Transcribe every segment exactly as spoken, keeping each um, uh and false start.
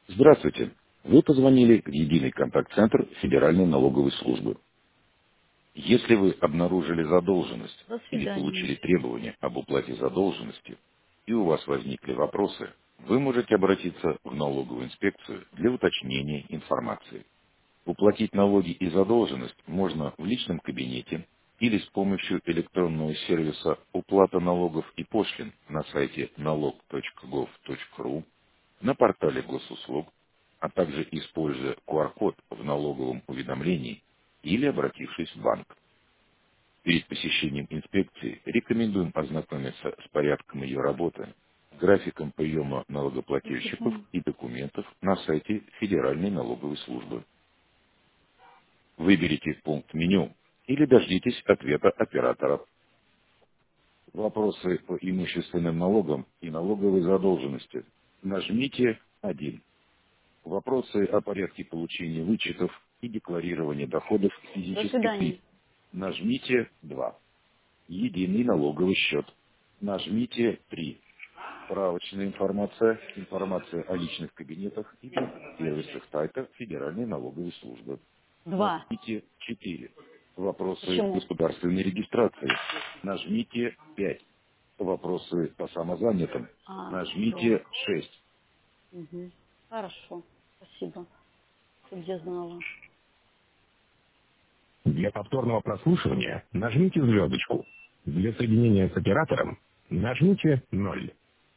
Здравствуйте. Вы позвонили в единый контакт-центр Федеральной налоговой службы. Если вы обнаружили задолженность До или свидания. получили требования об уплате задолженности, и у вас возникли вопросы, вы можете обратиться в налоговую инспекцию для уточнения информации. Уплатить налоги и задолженность можно в личном кабинете или с помощью электронного сервиса «Уплата налогов и пошлин» на сайте налог точка гов точка ру, на портале госуслуг, а также используя ку ар код в налоговом уведомлении или обратившись в банк. Перед посещением инспекции рекомендуем ознакомиться с порядком ее работы, графиком приема До налогоплательщиков свидания. и документов на сайте Федеральной налоговой службы. Выберите пункт меню или дождитесь ответа оператора. Вопросы по имущественным налогам и налоговой задолженности. Нажмите один. Вопросы о порядке получения вычетов и декларирования доходов До физических лиц. свидания. Нажмите два. Единый налоговый счет. Нажмите три. Справочная информация, информация о личных кабинетах и других сервисах сайта Федеральной налоговой службы. Два. Нажмите четыре. Вопросы Почему? государственной регистрации. Нажмите пять. Вопросы по самозанятым. А, все. Нажмите шесть. Угу. Хорошо. Спасибо. Чтоб я знала. Для повторного прослушивания нажмите звездочку. Для соединения с оператором нажмите ноль.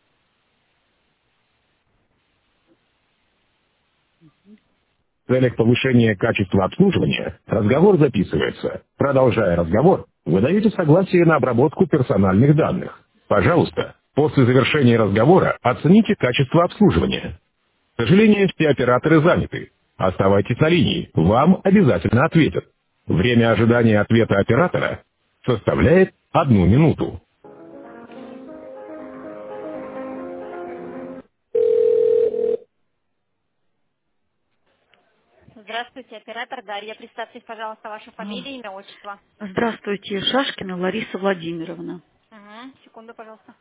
В целях повышения качества обслуживания разговор записывается. Продолжая разговор, вы даете согласие на обработку персональных данных. Пожалуйста, после завершения разговора оцените качество обслуживания. К сожалению, все операторы заняты. Оставайтесь на линии, вам обязательно ответят. Время ожидания ответа оператора составляет одну минуту. Здравствуйте, оператор Дарья. Представьте, пожалуйста, ваша А, фамилия, имя, отчество. Здравствуйте, Шашкина Лариса Владимировна. Угу. Секунду, пожалуйста.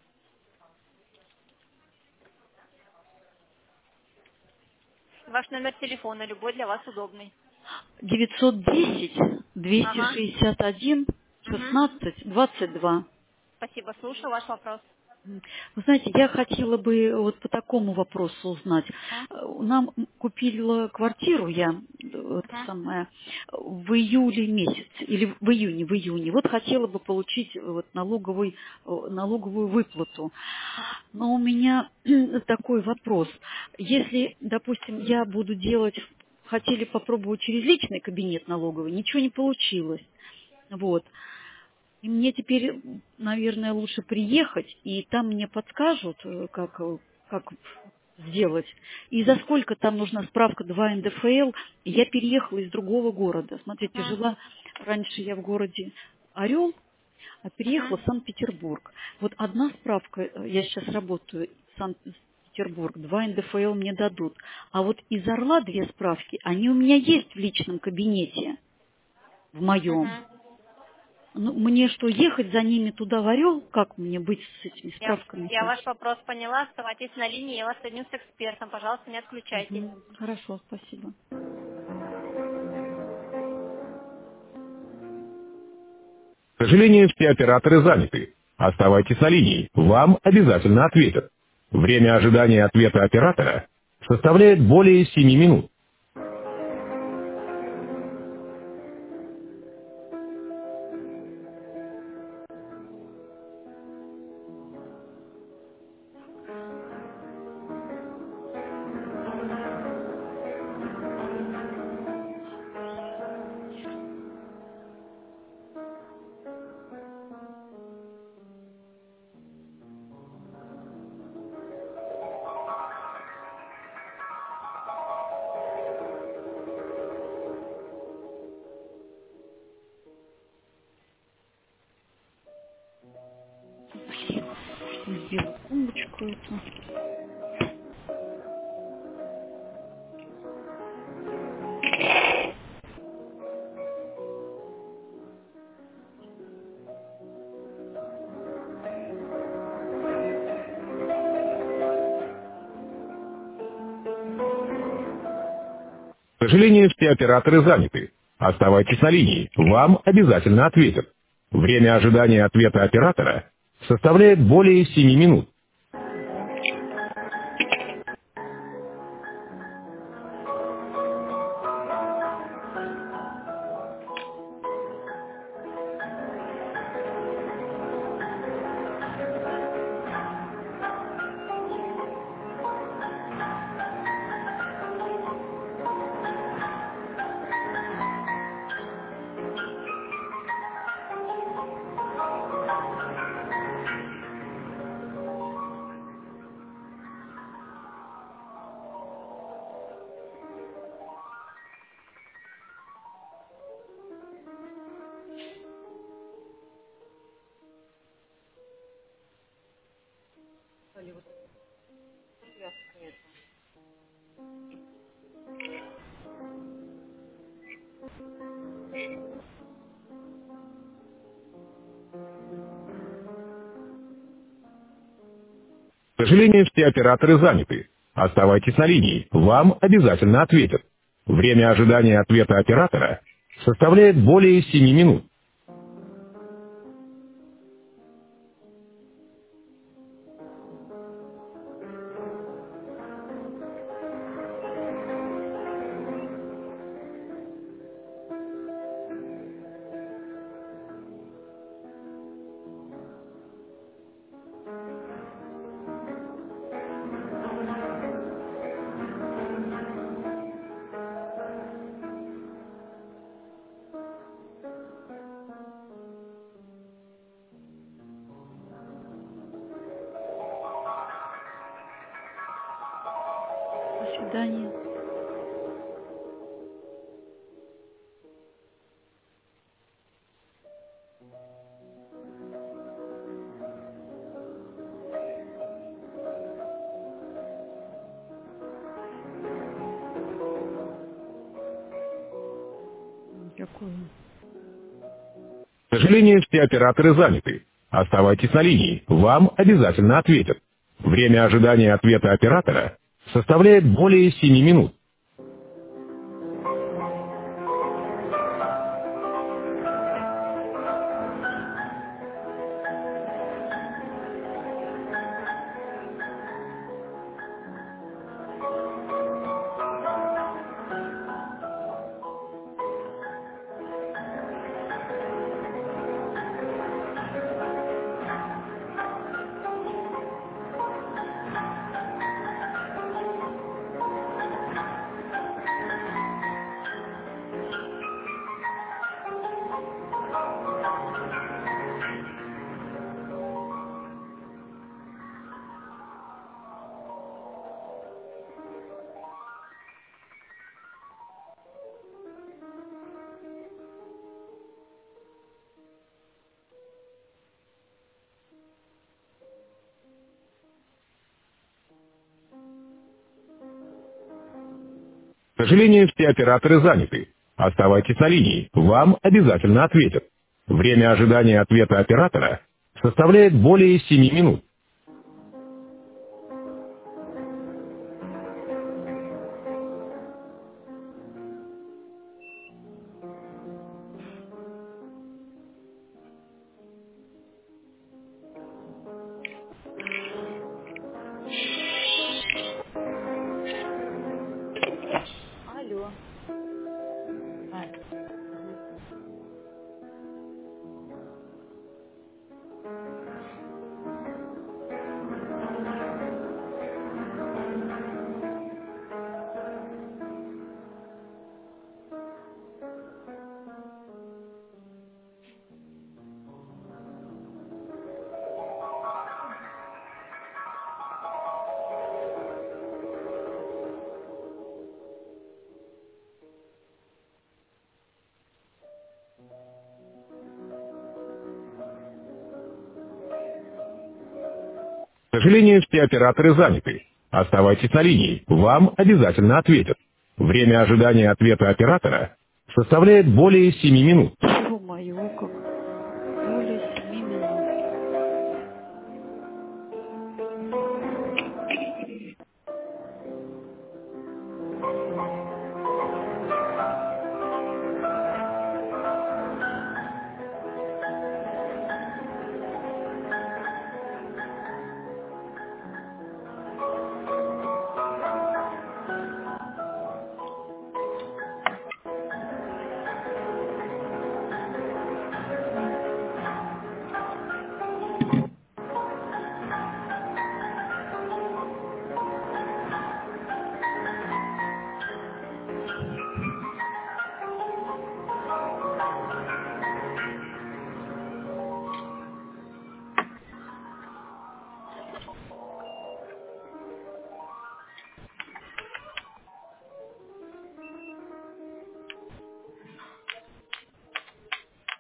Ваш номер телефона, любой для вас удобный. девятьсот десять двести Ага. шестьдесят один Угу. шестнадцать двадцать два. Спасибо, слушаю ваш вопрос. М. Вы знаете, я хотела бы вот по такому вопросу узнать. Угу. Э, Нам купила квартиру я, э, это Угу. самое, в июле месяце, или в июне, в июне. Вот хотела бы получить э, вот налоговый, э, налоговую выплату. Но у меня такой вопрос. Если, допустим, я буду делать, хотели попробовать через личный кабинет налоговый, ничего не получилось. Вот. И мне теперь, наверное, лучше приехать, и там мне подскажут, э, как, э, как сделать. И за сколько там нужна справка два эн дэ эф эл. И я переехала из другого города. Смотрите, Угу. жила раньше я в городе Орел, а переехала Угу. в Санкт-Петербург. Вот одна справка, э, я сейчас работаю в Санкт-Петербург, два эн дэ эф эл мне дадут. А вот из Орла две справки, они у меня есть в личном кабинете, в моем. Угу. Ну, мне что, ехать за ними туда в Орел? Как мне быть с этими Я, я справками-то? ваш вопрос поняла. Оставайтесь на линии, я вас соединю с экспертом. Пожалуйста, не отключайтесь. Мгм. Хорошо, спасибо. К сожалению, все операторы заняты. Оставайтесь на линии, вам обязательно ответят. Время ожидания ответа оператора составляет более семи минут. Сделаю тумбочку эту. сожалению, все операторы заняты. Оставайтесь на линии, вам обязательно ответят. Время ожидания ответа оператора составляет более семи минут. К сожалению, все операторы заняты. Оставайтесь на линии, вам обязательно ответят. Время ожидания ответа оператора составляет более семи минут. До свидания. Какое? К сожалению, все операторы заняты. Оставайтесь на линии, вам обязательно ответят. Время ожидания ответа оператора составляет более семи минут. К сожалению, все операторы заняты. Оставайтесь на линии, вам обязательно ответят. Время ожидания ответа оператора составляет более семи минут. Алло. А, ага. К сожалению, все операторы заняты. Оставайтесь на линии, вам обязательно ответят. Время ожидания ответа оператора составляет более семи минут. Ё-моё, как более семи минут.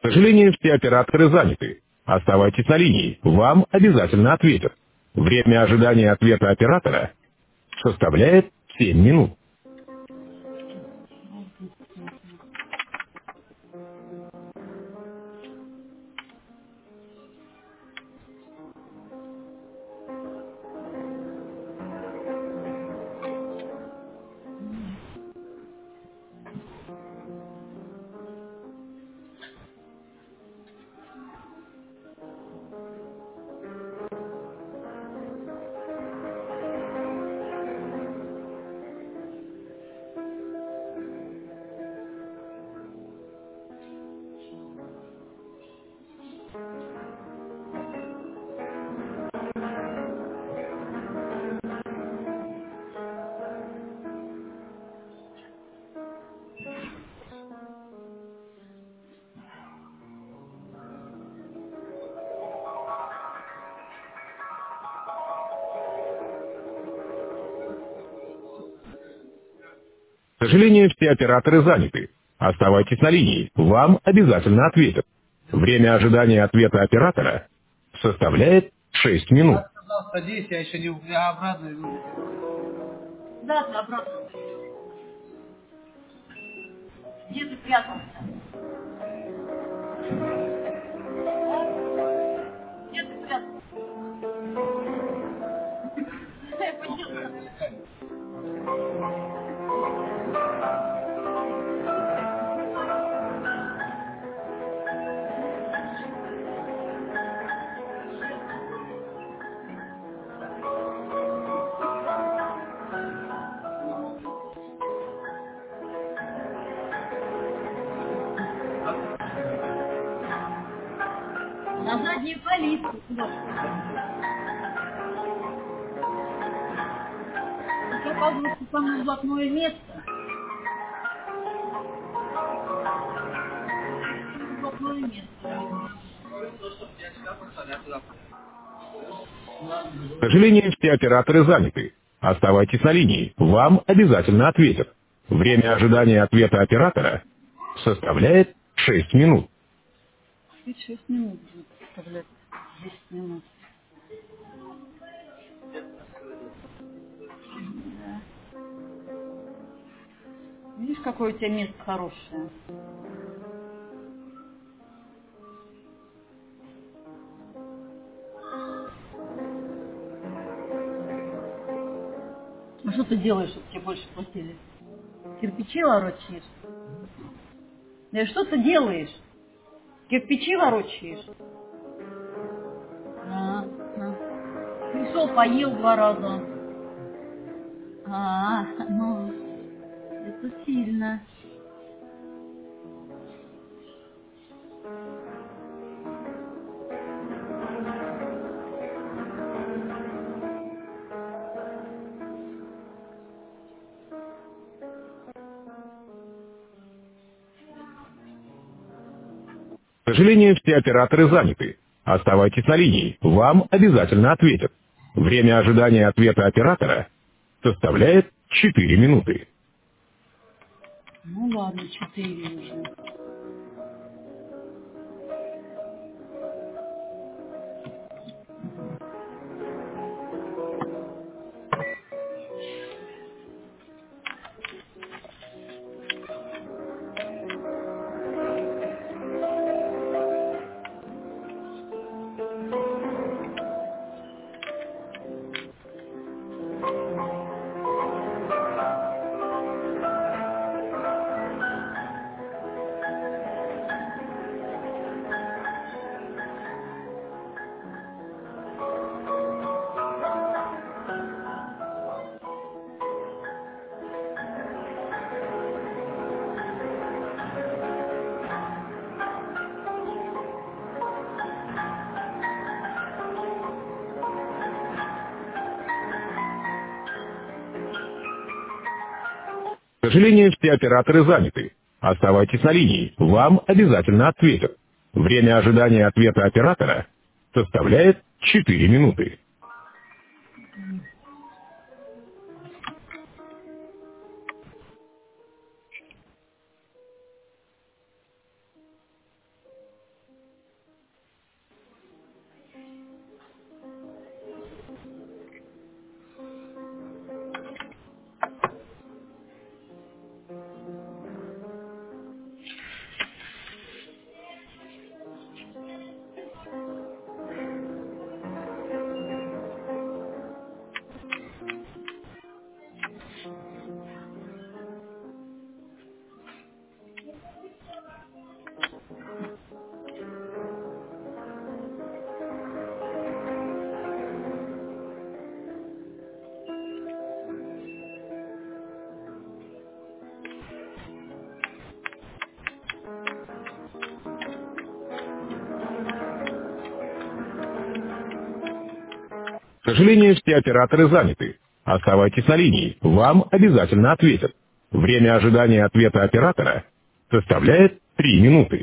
сожалению, все операторы заняты. Оставайтесь на линии, вам обязательно ответят. Время ожидания ответа оператора составляет семь минут. К сожалению, все операторы заняты. Оставайтесь на линии, вам обязательно ответят. Время ожидания ответа оператора составляет шесть минут. Садись, я еще не я обратно иду. Да, ты обратно. Где ты прятался? Где ты прятался? Я поняла. На заднюю полицию. Куда? Это, оказывается, самое блатное место. Блатное место. К сожалению, все операторы заняты. Оставайтесь на линии, вам обязательно ответят. Время ожидания ответа оператора составляет шесть минут. шесть минут будет составлять. десять минут. Да. Видишь, какое у тебя место хорошее. Ну что ты делаешь, чтобы тебе больше платили? Кирпичи ворочаешь? Да что ты делаешь? Кирпичи ворочаешь? А, а. Пришел, поел два раза. А, ну, это сильно. К сожалению, все операторы заняты. Оставайтесь на линии, вам обязательно ответят. Время ожидания ответа оператора составляет четыре минуты. Ну ладно, четыре уже. К сожалению, все операторы заняты. Оставайтесь на линии, вам обязательно ответят. Время ожидания ответа оператора составляет четыре минуты. сожалению, все операторы заняты. Оставайтесь на линии, вам обязательно ответят. Время ожидания ответа оператора составляет три минуты.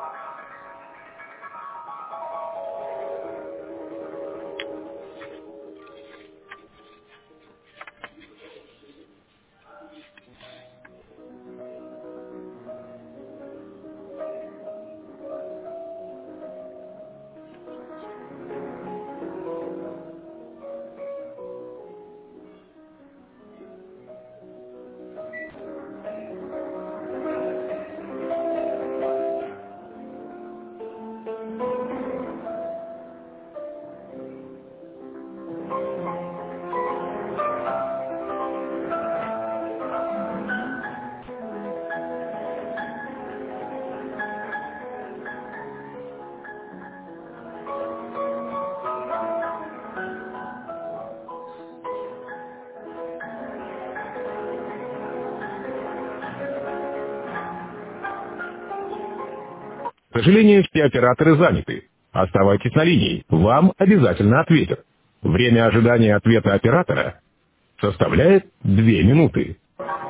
К сожалению, все операторы заняты. Оставайтесь на линии, вам обязательно ответят. Время ожидания ответа оператора составляет две минуты.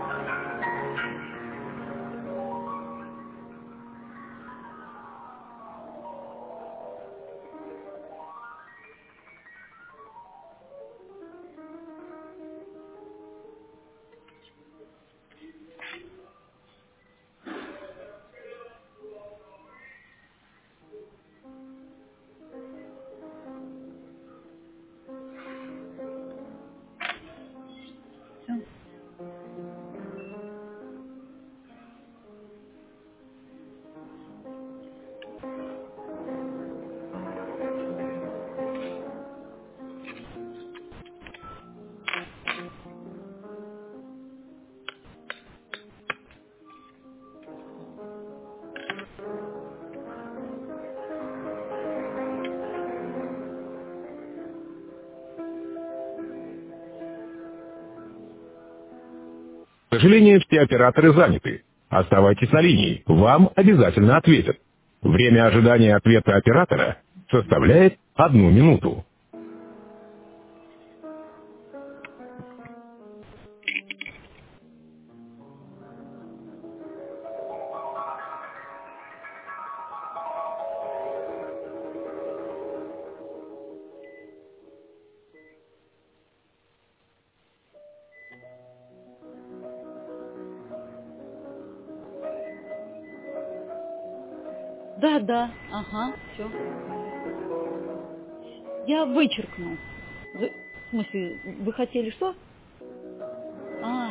Всё. К сожалению, все операторы заняты. Оставайтесь на линии, вам обязательно ответят. Время ожидания ответа оператора составляет одну минуту. Да, да, ага, все. Я вычеркну. Вы- в смысле, вы хотели что? А,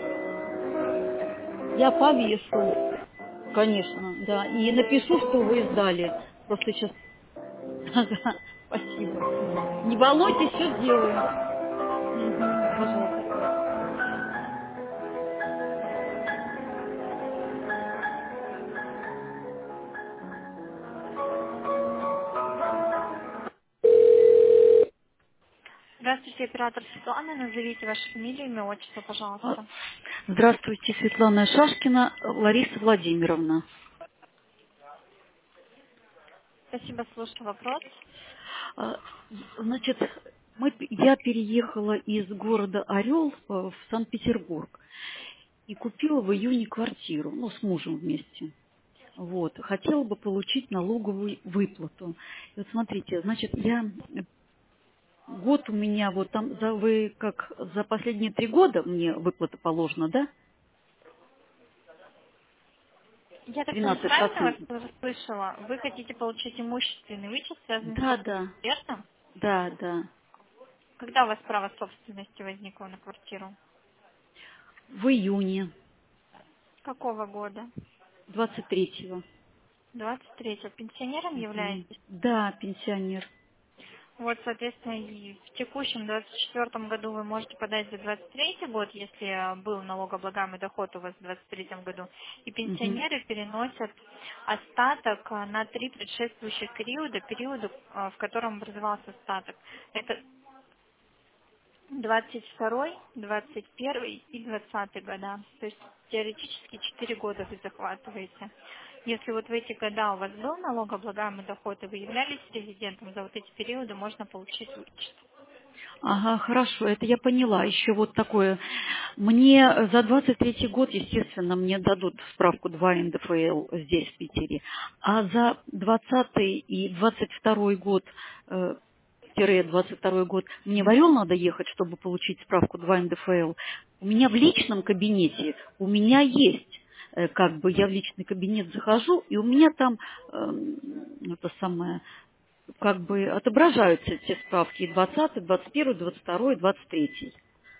я повешу. Конечно, да. И напишу, что вы сдали. Просто сейчас... Ага, спасибо. Не волнуйтесь, все сделаю. Мгм, пожалуйста. Здравствуйте, оператор Светлана. Назовите вашу фамилию, имя, отчество, А, пожалуйста. Здравствуйте, Светлана Шашкина, Лариса Владимировна. Спасибо, слушаю вопрос. А, Значит, мы, п- я переехала из города Орел э, в Санкт-Петербург и купила в июне квартиру, ну, с мужем вместе. Вот. Хотела бы получить налоговую выплату. И вот смотрите, значит, я год у меня вот там, за, вы как за последние три года мне выплата положена, да? Я так понимаю, Тринадцать правильно процентов. вас слышала? Вы хотите получить имущественный вычет, связанный с Да, да, экспертом? да, да. Когда у вас право собственности возникло на квартиру? В июне Какого года? двадцать третьего. двадцать третьего. Пенсионером Мгм. являетесь? Да, пенсионер. Вот, соответственно, и в текущем двадцать четвёртом году вы можете подать за двадцать третий год, если э, был налогооблагаемый доход у вас в двадцать третьем году. И Мгм. пенсионеры переносят остаток э, на три предшествующих периода, периода, э, в котором образовался остаток. Это двадцать второй, двадцать первый и двадцатый года. То есть теоретически четыре года вы захватываете. Если вот в эти года у вас был налогооблагаемый доход и вы являлись резидентом, за вот эти периоды можно получить вычет. Ага, хорошо, это я поняла. Еще вот такое. Мне за двадцать третий год, естественно, мне дадут справку два эн дэ эф эл здесь, в Питере. А за двадцатый и двадцать второй год, э, тире двадцать второй год, мне в Орел надо ехать, чтобы получить справку два эн дэ эф эл. У меня в личном кабинете, у меня есть, э, как бы я в личный кабинет захожу, и у меня там эм, это самое, как бы отображаются эти справки и двадцатый, двадцать первый, двадцать второй, двадцать третий.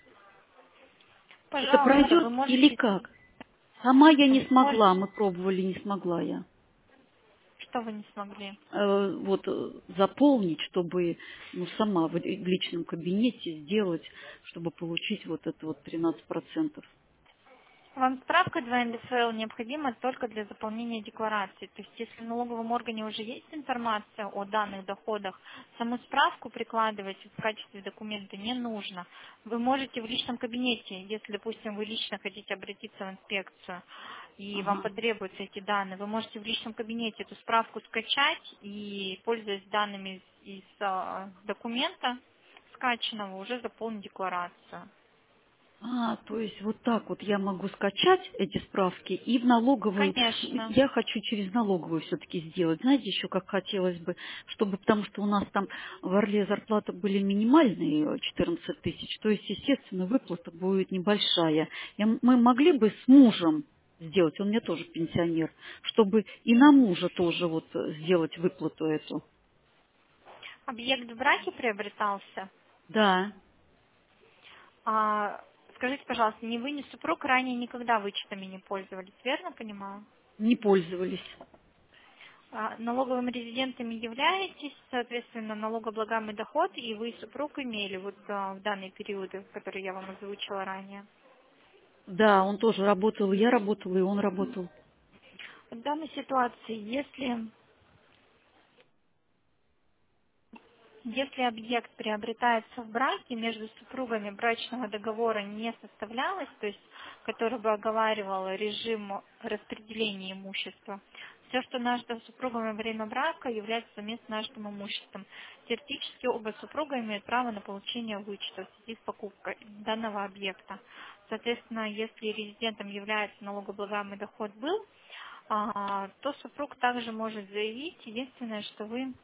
Это Пожалуйста, пройдет вы или можете, как? Сама я не вы можете, смогла, мы пробовали, не смогла я. что вы не смогли? Э, Вот э, заполнить, чтобы ну, сама в в личном кабинете сделать, чтобы получить вот это вот тринадцать процентов. Вам справка два эн дэ эф эл необходима только для заполнения декларации. То есть, если в налоговом органе уже есть информация о данных доходах, саму справку прикладывать в качестве документа не нужно. Вы можете в личном кабинете, если, допустим, вы лично хотите обратиться в инспекцию, и вам Ага. потребуются эти данные, вы можете в личном кабинете эту справку скачать и, пользуясь данными из, из, а, документа скачанного, уже заполнить декларацию. А, то есть вот так вот я могу скачать эти справки и в налоговой, Конечно. я хочу через налоговую все-таки сделать. Знаете, еще как хотелось бы, чтобы, потому что у нас там в Орле зарплаты были минимальные, четырнадцать тысяч, то есть, естественно, выплата будет небольшая. И мы могли бы с мужем сделать, он мне тоже пенсионер, чтобы и на мужа тоже вот сделать выплату эту. Объект в браке приобретался. Да, А, скажите, пожалуйста, ни вы, ни супруг ранее никогда вычетами не пользовались, верно понимаю? не пользовались. А, налоговыми резидентами являетесь, соответственно, налогооблагаемый доход, и вы и супруг имели вот а, в данные периоды, которые я вам озвучила ранее. Да, он тоже работал, и я работала, и он работал. В данной ситуации, если Если объект приобретается в браке, между супругами брачного договора не составлялось, то есть который бы оговаривал режим распределения имущества, все, что нажито супругами во время брака, является совместно нажитым имуществом. Теоретически оба супруга имеют право на получение вычета в связи с покупкой данного объекта. Соответственно, если резидентом является налогооблагаемый доход был, а, то супруг также может заявить, единственное, что вы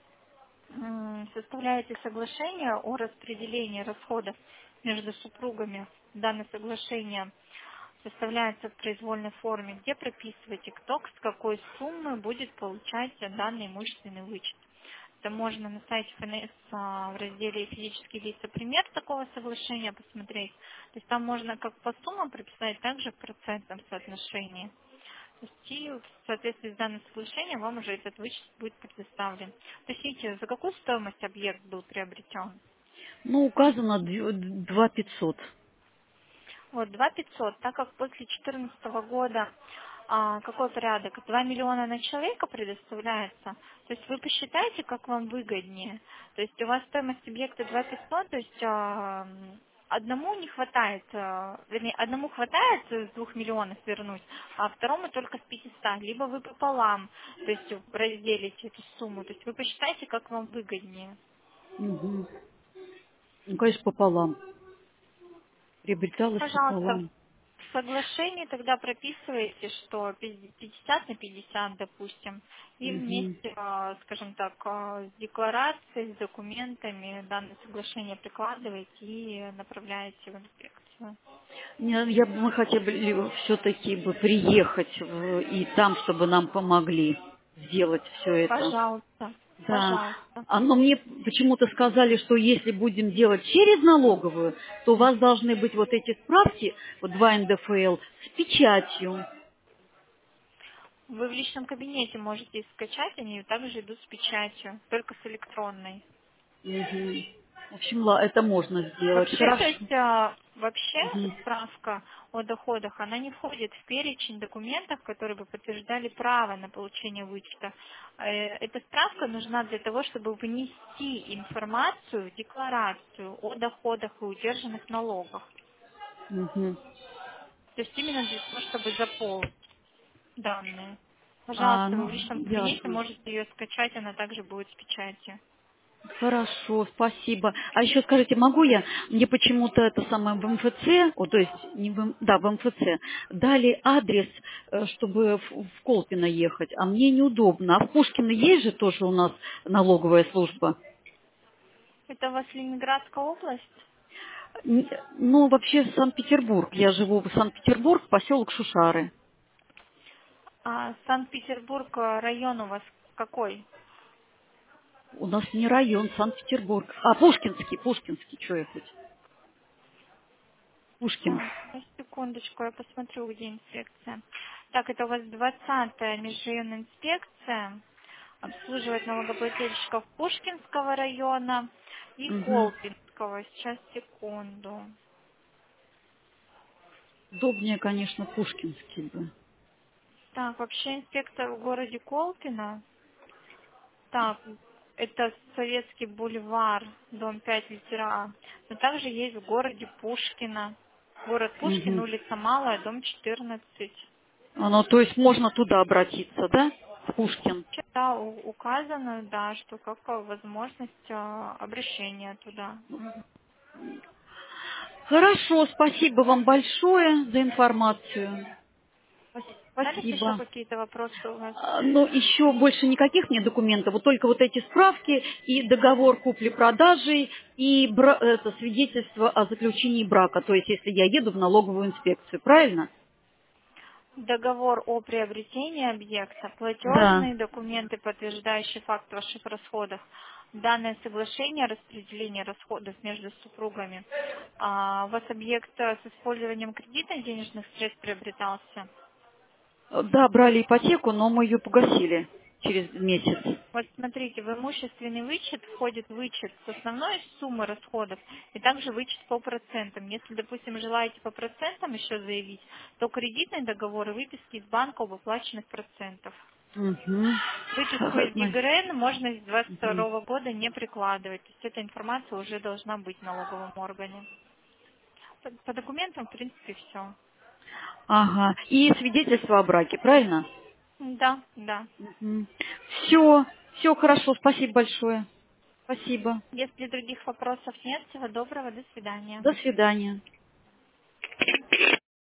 м, составляете соглашение о распределении расходов между супругами. Данное соглашение составляется в произвольной форме, где прописываете, кто с какой суммы будет получать данный имущественный вычет. Это можно на сайте эф эн эс а, в разделе «Физические лица» пример такого соглашения посмотреть. То есть там можно как по суммам прописать, так же в процентном соотношении. То есть и в соответствии с данным соглашением вам уже этот вычет будет предоставлен. Уточните, за какую стоимость объект был приобретен? Ну, указано два пятьсот. Вот, два пятьсот, так как после две тысячи четырнадцатого года а, какой порядок? два миллиона на человека предоставляется. То есть вы посчитайте, как вам выгоднее. То есть у вас стоимость объекта два пятьсот, то есть а, одному не хватает, а, вернее, одному хватает с двух миллионов вернуть, а второму только с пятисот. Либо вы пополам, то есть разделите эту сумму. То есть вы посчитайте, как вам выгоднее. Угу. Ну, конечно, пополам. Приобреталось Пожалуйста, пополам. в соглашении тогда прописываете, что пятьдесят на пятьдесят, допустим, и Угу. вместе, а, скажем так, а, с декларацией, с документами данное соглашение прикладываете и направляете в инспекцию. Я, я бы- мы хотели все-таки бы приехать в- и там, чтобы нам помогли сделать все это. Пожалуйста, Да. пожалуйста. А, но мне почему-то сказали, что если будем делать через налоговую, то у вас должны быть вот эти справки, вот два эн дэ эф эл, с печатью. Вы в личном кабинете можете их скачать, они также идут с печатью, только с электронной. Мгм. В общем, ла- это можно сделать. Вообще, то Хорошо. есть, а, вообще Мгм. справка о доходах, она не входит в перечень документов, которые бы подтверждали право на получение вычета. Э, Эта справка нужна для того, чтобы внести информацию в декларацию о доходах и удержанных налогах. Мгм. То есть именно для того, чтобы заполнить данные. А, Пожалуйста, вы ну, в личном кабинете ясно. можете ее скачать, она также будет в печати. Хорошо, спасибо. А еще скажите, могу я, мне почему-то это самое в эм эф це, о, то есть, не в, М- да, в эм эф це, дали адрес, э, чтобы в, в Колпино ехать, а мне неудобно. А в Пушкино есть же тоже у нас налоговая служба? Это у вас Ленинградская область? Н- Ну, вообще Санкт-Петербург. Я живу в Санкт-Петербург, поселок Шушары. А Санкт-Петербург, э, район у вас какой? У нас не район, Санкт-Петербург. А, Пушкинский, Пушкинский, что я хоть? Пушкин. Так, ну, секундочку, я посмотрю, где инспекция. Так, это у вас двадцатая межрайонная инспекция. Обслуживает налогоплательщиков Пушкинского района и Угу. Колпинского. Сейчас, секунду. Удобнее, конечно, Пушкинский бы. Так, вообще инспекция в городе Колпино. Так, это Советский бульвар, дом пять, литера А. Но также есть в городе Пушкино. Город Пушкин, Угу. улица Малая, дом четырнадцать. Ну, то есть можно туда обратиться, да? В Пушкин. Да, у- указано, да, что как э, возможность э, обращения туда. Мгм. Хорошо, спасибо вам большое за информацию. Спас- Остались еще Спасибо. какие-то вопросы у вас? А, Но еще больше никаких мне документов, вот только вот эти справки и договор купли-продажи и бра- это, свидетельство о заключении брака, то есть если я еду в налоговую инспекцию, правильно? Договор о приобретении объекта, Да. платежные документы, подтверждающие факт ваших расходов, данное соглашение о распределении расходов между супругами. А, у вас объект э, с использованием кредита денежных средств приобретался? Да, брали ипотеку, но мы ее погасили через месяц. Вот смотрите, в имущественный вычет входит вычет с основной суммы расходов и также вычет по процентам. Если, допустим, желаете по процентам еще заявить, то кредитный договор и выписки из банка об оплаченных процентов. Угу. Выписку из ГИГРН можно с двадцать Угу. второго года не прикладывать. То есть эта информация уже должна быть в налоговом органе. По, по документам, в принципе, все. Ага. И свидетельство о браке, правильно? Да, да. Все, все хорошо, спасибо большое. Спасибо. Если других вопросов нет, всего доброго, до свидания. До свидания.